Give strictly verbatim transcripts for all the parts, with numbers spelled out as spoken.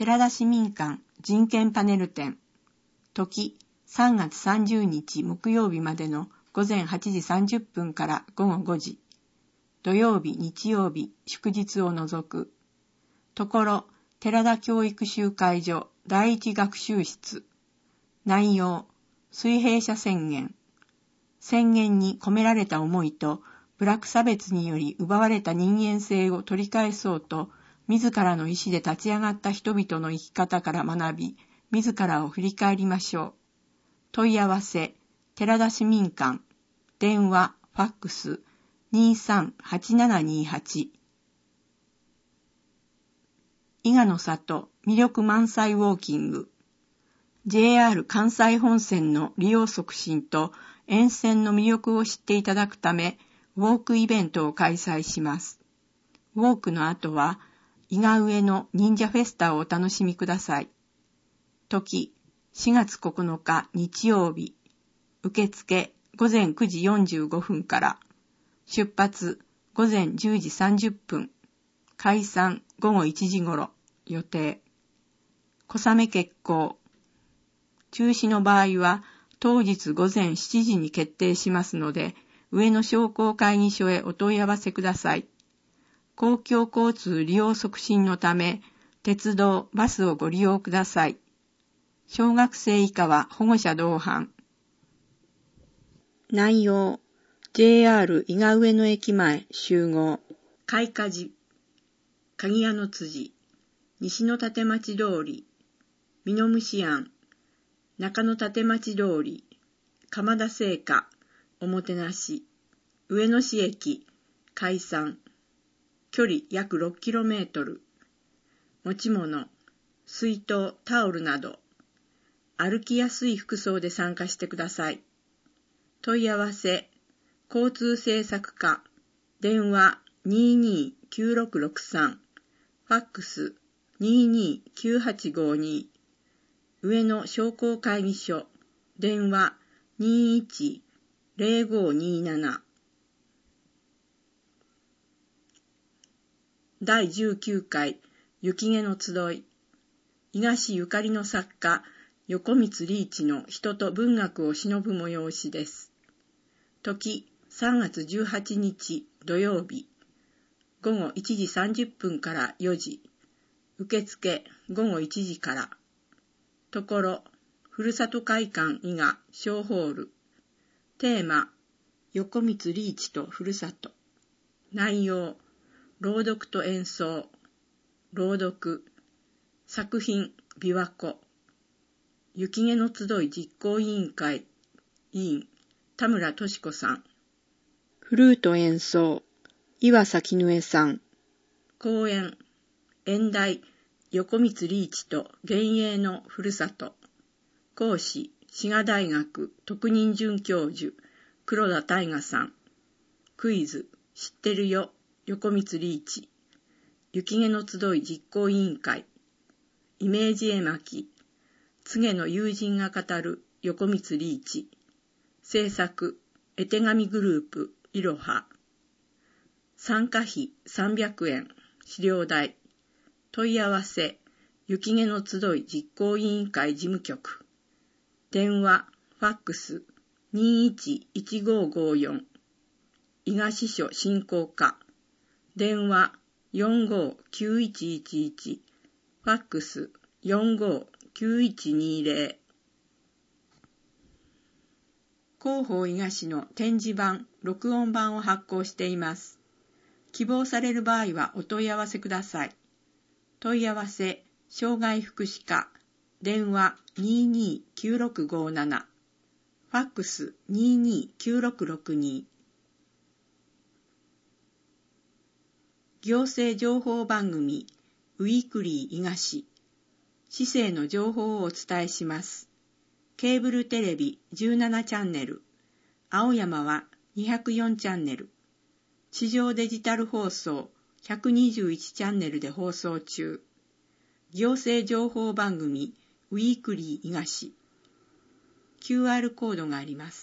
寺田市民館人権パネル展、時さんがつさんじゅうにち木曜日までのごぜんはちじさんじゅっぷんからごごごじ、土曜日、日曜日、祝日を除く。ところ、寺田教育集会所第一学習室。内容、水平社宣言。宣言に込められた思いと、部落差別により奪われた人間性を取り返そうと、自らの意志で立ち上がった人々の生き方から学び、自らを振り返りましょう。問い合わせ、寺田市民館。電話、ファックス、にさんはちななにはち。伊賀の里魅力満載ウォーキング。ジェイアール 関西本線の利用促進と沿線の魅力を知っていただくため、ウォークイベントを開催します。ウォークの後は、伊賀上の忍者フェスタをお楽しみください。時、しがつここのか日曜日。受付、ごぜんくじよんじゅうごふんから。出発、ごぜんじゅうじさんじゅっぷん。解散、ごごいちじ頃。予定。小雨決行。中止の場合は、当日ごぜんしちじに決定しますので、上野商工会議所へお問い合わせください。公共交通利用促進のため、鉄道、バスをご利用ください。小学生以下は保護者同伴。内容、ジェイアール 伊賀上野駅前集合。開花寺、鍵屋の辻、西の立町通り、美濃虫庵、中野立町通り、鎌田製菓、おもてなし、上野市駅、解散、距離約ろくキロメートル、持ち物、水筒、タオルなど、歩きやすい服装で参加してください。問い合わせ、交通政策課、電話 にーにーきゅうろくろくさん、ファックス にーにーきゅうはちごに、上野商工会議所、電話 にーいちぜろごにーなな。だいじゅうきゅうかい雪毛の集い。伊賀市ゆかりの作家、横光リーチの人と文学を偲ぶ催しです。時、さんがつじゅうはちにち土曜日。ごごいちじさんじゅっぷんからよじ。受付ごごいちじから。ところ、ふるさと会館伊賀小ホール。テーマ、横光リーチとふるさと。内容、朗読と演奏。朗読。作品、琵琶湖。雪毛の集い実行委員会。委員、田村俊子さん。フルート演奏。岩崎ぬえさん。講演。演題、横光リーチと幻影のふるさと。講師、滋賀大学特任准教授、黒田大我さん。クイズ、知ってるよ、横光リーチ。雪毛の集い実行委員会。イメージ絵巻。告の友人が語る横光リーチ。制作、絵手紙グループ、いろは。参加費さんびゃくえん、資料代。問い合わせ、雪毛の集い実行委員会事務局。電話、ファックス、にーいちいちごごよん。伊賀支所振興課。電話、よんごきゅういちいちいち。ファックス、よんごきゅういちにぜろ。広報伊賀市の展示版、録音版を発行しています。希望される場合はお問い合わせください。問い合わせ、障害福祉課、電話 にーにーきゅうろくごなな、ファックス にーにーきゅうろくろくに。行政情報番組、ウィークリー伊賀市。市政の情報をお伝えします。ケーブルテレビじゅうななチャンネル、青山はにひゃくよんチャンネル、地上デジタル放送ひゃくにじゅういちチャンネルで放送中。行政情報番組ウィークリー伊賀市。キューアール コードがあります。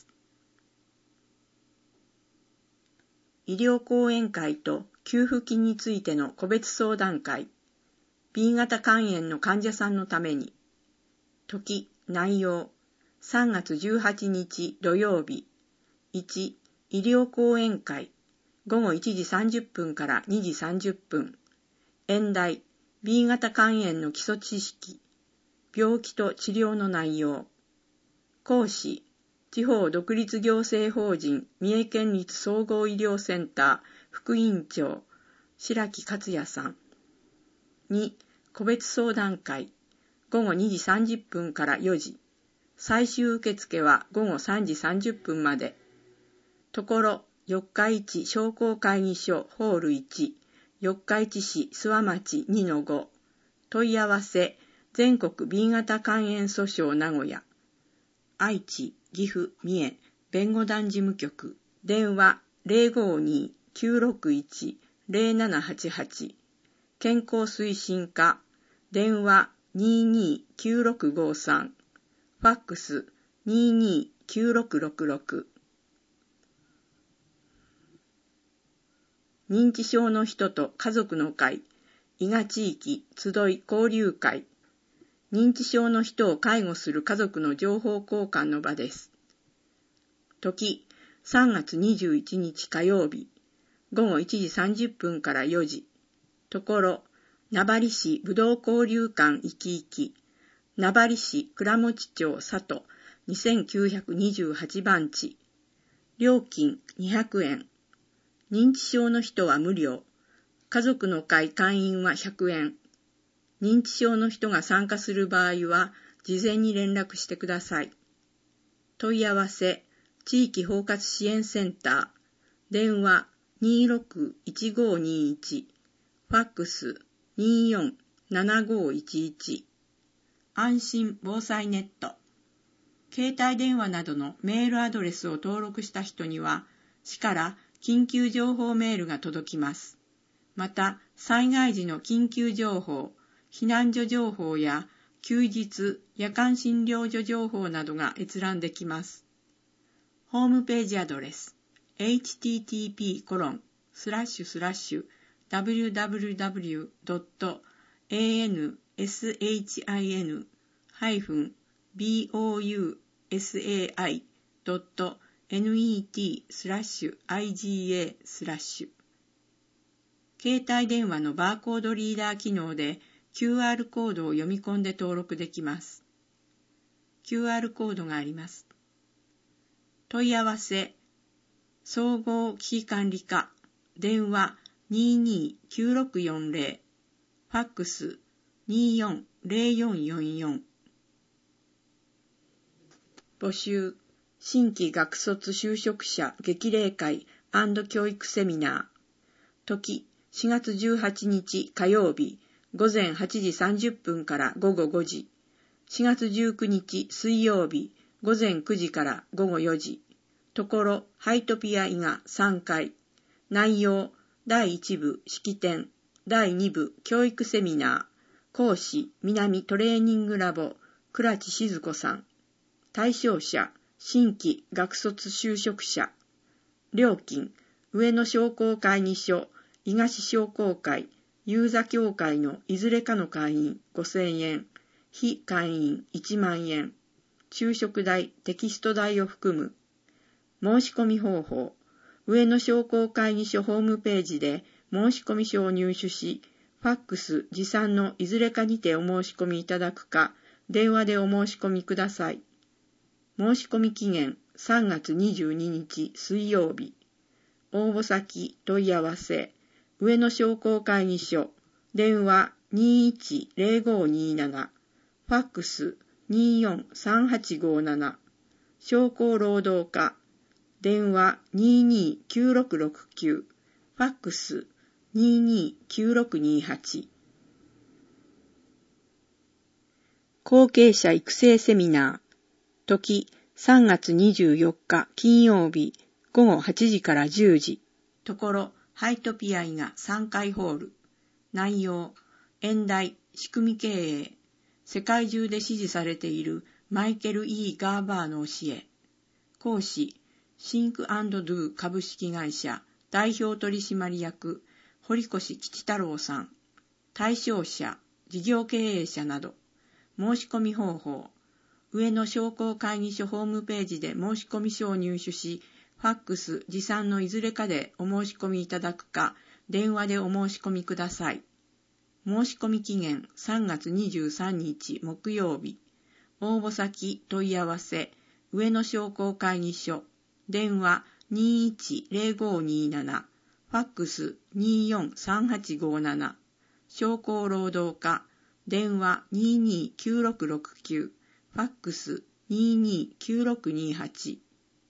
医療講演会と給付金についての個別相談会。 ビー 型肝炎の患者さんのために。時、内容。さんがつじゅうはちにち土曜日。いち、医療講演会。ごごいちじさんじゅっぷんからにじさんじゅっぷん。演題、ビー 型肝炎の基礎知識。病気と治療の内容。講師、地方独立行政法人三重県立総合医療センター副院長、白木克也さん。に、個別相談会。ごごにじさんじゅっぷんからよじ。最終受付はごごさんじさんじゅっぷんまで。ところ、四日市商工会議所ホールいち、四日市市諏訪町 にのご。問い合わせ、全国 ビー 型肝炎訴訟名古屋。愛知、岐阜、三重、弁護団事務局。電話 ゼロごに きゅうろくいち ゼロななはちはち。健康推進課。電話 ににきゅうろくごさん。ファックス ににきゅうろくろくろく。認知症の人と家族の会、伊賀地域集い交流会。認知症の人を介護する家族の情報交換の場です。時、さんがつにじゅういちにち火曜日。ごごいちじさんじゅっぷんからよじ。ところ、名張市武道交流館いきいき。名張市倉持町里にせんきゅうひゃくにじゅうはちばんち。料金にひゃくえん。認知症の人は無料。家族の会会員はひゃくえん。認知症の人が参加する場合は、事前に連絡してください。問い合わせ、地域包括支援センター。電話にろくいちごにいち。ファックスによんななごいちいち。安心防災ネット。携帯電話などのメールアドレスを登録した人には、市から緊急情報メールが届きます。また、災害時の緊急情報、避難所情報や休日、夜間診療所情報などが閲覧できます。ホームページアドレス エイチティーティーピーコロンスラッシュスラッシュダブリューダブリューダブリュードットエーエヌエスエイチアイエヌハイフンビーオーユーエスエーアイドットネットスラッシュアイジーエースラッシュ。携帯電話のバーコードリーダー機能で キューアール コードを読み込んで登録できます。キューアール コードがあります。問い合わせ、総合危機管理課、電話ににきゅうろくよんゼロ、ファックスによんゼロよんよんよん。募集、新規学卒就職者激励会&教育セミナー。時、しがつじゅうはちにち火曜日、ごぜんはちじさんじゅっぷんからごごごじ。しがつじゅうくにち水曜日、ごぜんくじからごごよじ。ところ、ハイトピア伊賀さんかい。内容、だいいちぶ式典、だいにぶ教育セミナー。講師、南トレーニングラボ、倉地静子さん。対象者、新規学卒就職者。料金、上野商工会議所、伊賀市商工会、有座協会のいずれかの会員ごせんえん、非会員いちまんえん、昼食代、テキスト代を含む。申し込み方法、上野商工会議所ホームページで申し込み書を入手し、ファックス、持参のいずれかにてお申し込みいただくか、電話でお申し込みください。申し込み期限さんがつにじゅうににち水曜日。応募先、問い合わせ、上野商工会議所、電話にいちゼロごになな、ファックスによんさんはちごなな、商工労働課、電話ににきゅうろくろくきゅう、ファックスににきゅうろくにはち。後継者育成セミナー、時さんがつにじゅうよっか金曜日、ごごはちじからじゅうじ。ところ、ハイトピア伊賀さんかいホール。内容、演題、仕組み経営。世界中で支持されているマイケル・イー・ガーバーの教え。講師、シンク&ドゥ株式会社代表取締役、堀越吉太郎さん。対象者、 事業経営者など。申し込み方法。上の商工会議所ホームページで申込書を入手し、ファックス、持参のいずれかでお申し込みいただくか、電話でお申し込みください。申し込み期限さんがつにじゅうさんにち木曜日。応募先問い合わせ、上野商工会議所、電話にいちゼロごになな、ファックスによんさんはちごなな、商工労働課、電話にーにーきゅうろくろくきゅう、ファックスにーにーきゅうろくにはち。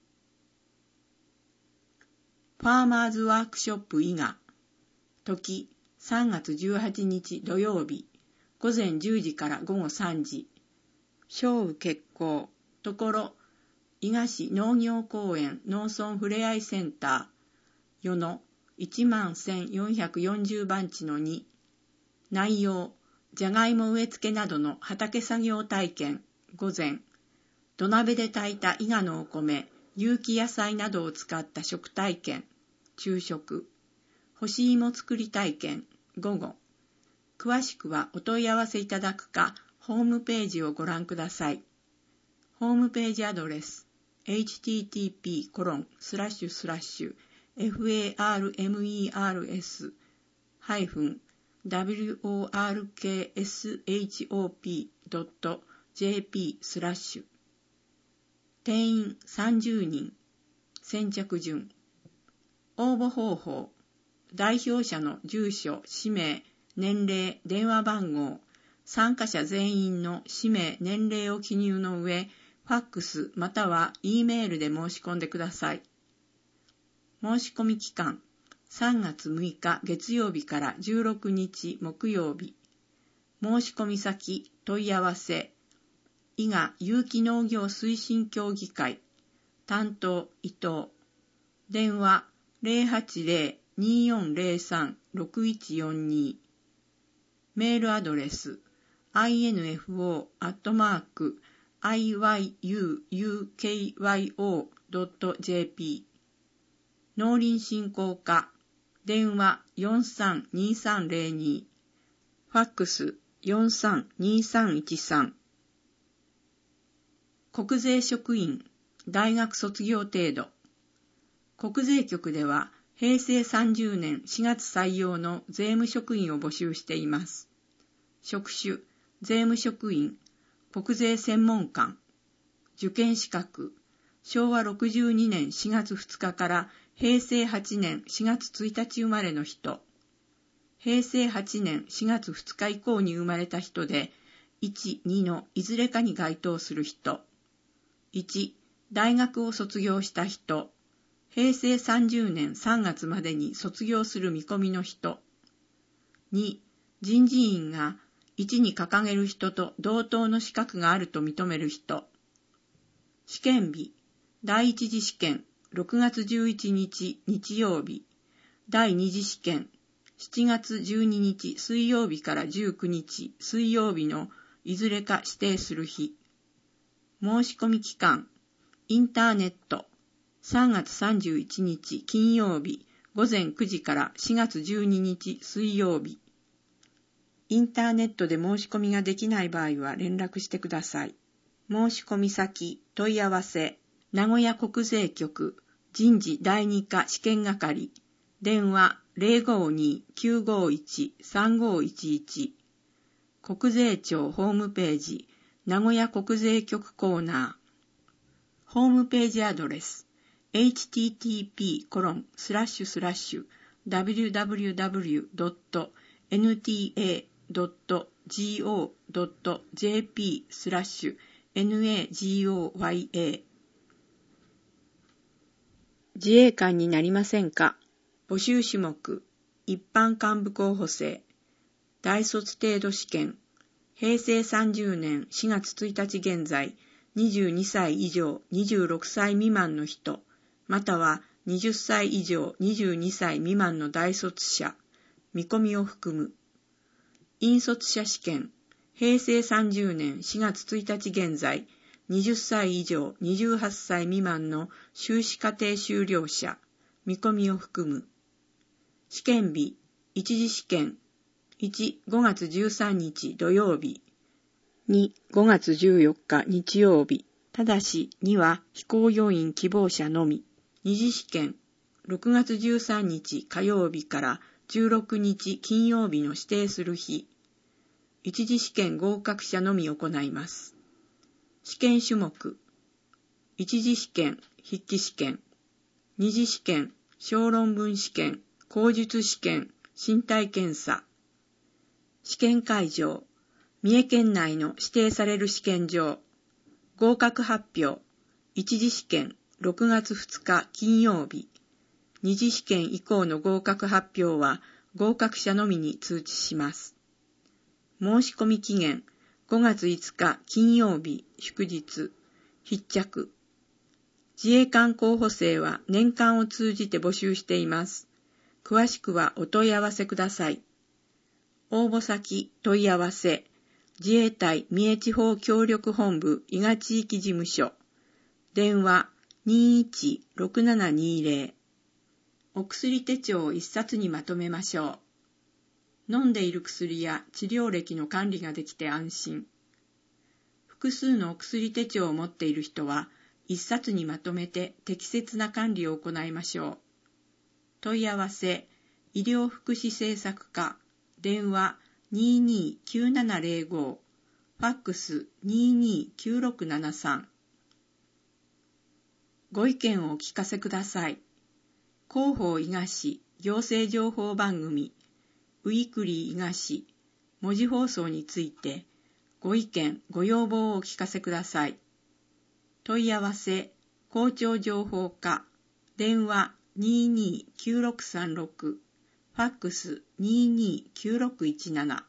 ファーマーズワークショップ伊賀、時さんがつじゅうはちにち土曜日、午前じゅうじから午後さんじ。小雨決行、ところ、伊賀市農業公園農村ふれあいセンター、与野いちまんせんよんひゃくよんじゅうばんちのに。内容、じゃがいも植え付けなどの畑作業体験、午前。土鍋で炊いた伊賀のお米、有機野菜などを使った食体験、昼食。干し芋作り体験、午後。詳しくはお問い合わせいただくか、ホームページをご覧ください。ホームページアドレス、エイチティーティーピーコロンスラッシュスラッシュエフエーアールエムイーアールエスハイフンダブリューオーアールケーエスエイチオーピードットジェーピースラッシュ。定員さんじゅうにん。先着順。応募方法。代表者の住所、氏名、年齢、電話番号、参加者全員の氏名、年齢を記入の上、ファックスまたは E メールで申し込んでください。申し込み期間、さんがつむいか月曜日からじゅうろくにち木曜日。申し込み先、問い合わせ、伊賀有機農業推進協議会、担当伊藤、電話ゼロはちゼロ にーよんゼロさん ろくいちよんに、メールアドレス アイエヌエフオー アットマーク アイワイユーユーケーワイオー ドット ジェーピー、農林振興課、電話よんさんにさんゼロに、ファックスよんさんにさんいちさん。国税職員、大学卒業程度。国税局では、へいせいさんじゅうねんしがつ採用の税務職員を募集しています。職種、税務職員、国税専門官。受験資格、しょうわろくじゅうにねんしがつふつかからへいせいはちねんしがつついたち生まれの人。へいせいはちねんしがつふつか以降に生まれた人で、いち、にのいずれかに該当する人。いち、大学を卒業した人。へいせいさんじゅうねんさんがつまでに卒業する見込みの人。に、人事院がいちに掲げる人と同等の資格があると認める人。試験日、第一次試験ろくがつじゅういちにち日曜日、第二次試験しちがつじゅうににち水曜日からじゅうくにち水曜日のいずれか指定する日。申し込み期間、インターネット、さんがつさんじゅういちにち金曜日午前くじからしがつじゅうににち水曜日。インターネットで申し込みができない場合は連絡してください。申し込み先、問い合わせ、名古屋国税局、人事だいに課試験係、電話ゼロごに きゅうごいち さんごいちいち、国税庁ホームページ、名古屋国税局コーナー、ホームページアドレス、エイチティーティーピーコロンスラッシュスラッシュダブリューダブリューダブリュードットエヌティーエードットジーオードットジェーピースラッシュエヌエージーオーワイエー。自衛官になりませんか？募集種目、一般幹部候補生、大卒程度試験、へいせいさんじゅうねんしがつついたち現在、にじゅうにさい以上にじゅうろくさい未満の人、またははたち以上にじゅうにさい未満の大卒者、見込みを含む。引率者試験、へいせいさんじゅうねんしがつついたち現在、はたち以上にじゅうはっさい未満の修士課程修了者、見込みを含む。試験日、一次試験、 いち、ごがつじゅうさんにち土曜日。に、ごがつじゅうよっか日曜日。ただし、には非公要員希望者のみ。二次試験、ろくがつじゅうさんにち火曜日からじゅうろくにち金曜日の指定する日。一次試験合格者のみ行います。試験種目。一次試験、筆記試験。二次試験、小論文試験、口述試験、身体検査。試験会場。三重県内の指定される試験場。合格発表。一次試験、ろくがつふつか金曜日。二次試験以降の合格発表は合格者のみに通知します。申し込み期限、ごがついつか金曜日、祝日。必着。自衛官候補生は年間を通じて募集しています。詳しくはお問い合わせください。応募先、問い合わせ。自衛隊三重地方協力本部伊賀地域事務所。電話 にーいちろくななにーぜろ。お薬手帳を一冊にまとめましょう。飲んでいる薬や治療歴の管理ができて安心。複数のお薬手帳を持っている人は一冊にまとめて適切な管理を行いましょう。問い合わせ、医療福祉政策課、電話にーにーきゅうななぜろご、ファックスにーにーきゅうろくななさん。ご意見をお聞かせください。広報伊賀市行政情報番組、ウィークリー伊賀市文字放送について、ご意見、ご要望をお聞かせください。問い合わせ、校長情報課、電話にーにーきゅうろくさんろく、ファックスにーにーきゅうろくいちなな。